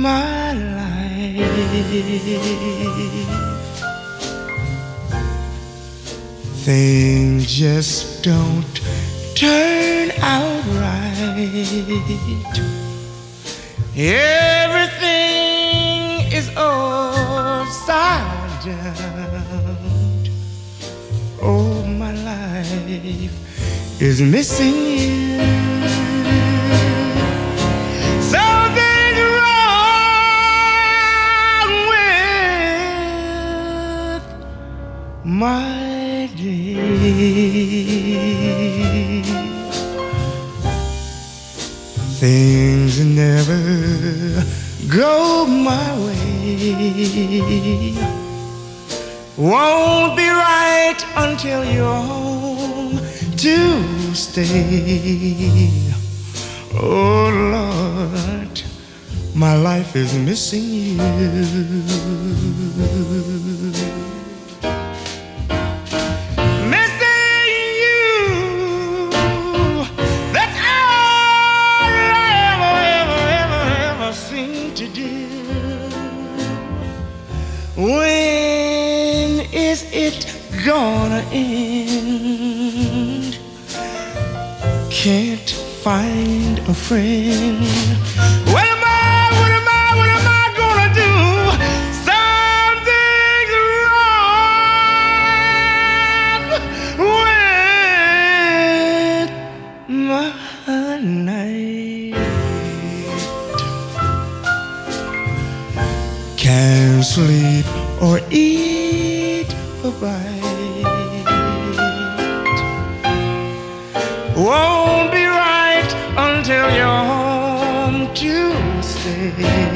my life. Things just don't turn out right. Everything is upside down. Oh, my life is missing you. Something's wrong with my day. Things never go my way. Won't be right until you're home to stay. Oh Lord, my life is missing you. When is it gonna end? Can't find a friend. What am I gonna do? Something's wrong with my night. Can't sleep or eat a bite. Won't be right until you're home to stay.